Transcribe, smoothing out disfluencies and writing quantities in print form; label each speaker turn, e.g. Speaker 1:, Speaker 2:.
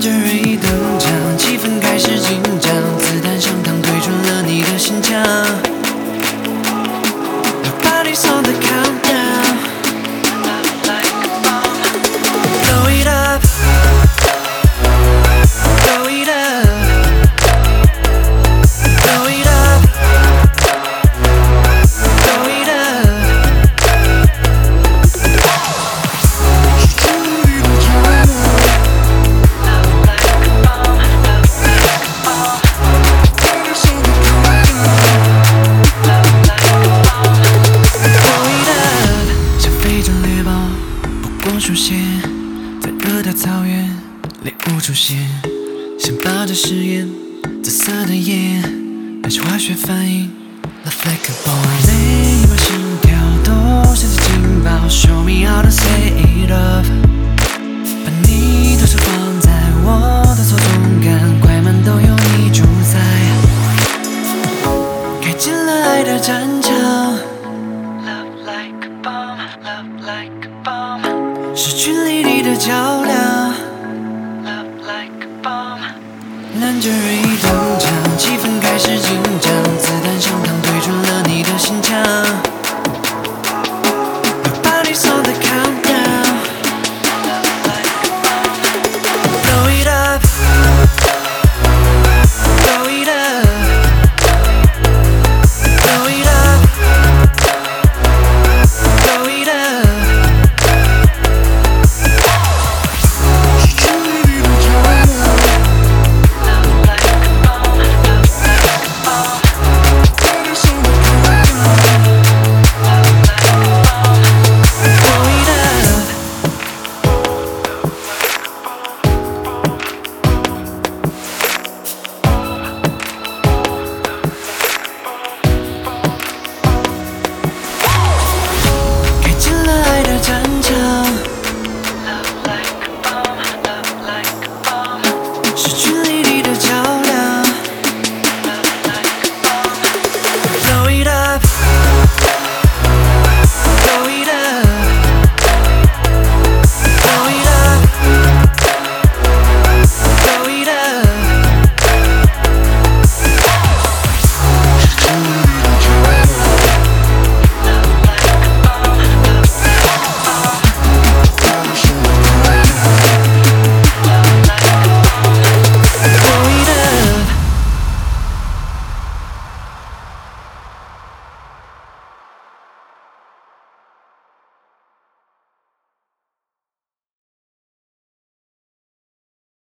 Speaker 1: 着人一登场，气氛开始紧张，子弹上膛对准了你的心墙。Nobody's on the countdown. Blow it up, blow it up, blow it up, blow it up. 出现在热带草原，猎物出现，想抱着实验，紫色的眼，那是化学反应 ，Love like a bomb， 每一秒心跳都像是警报 ，Show me how to set it up， 把你的手放在我的手中感，快慢都由你主宰，开进了爱的战场 ，Love like a bomb，Love like a bomb。是据理力的较量 ，Love like a bomb。蓝着人一登场，气氛开始紧张，子弹上膛对准了你的心墙。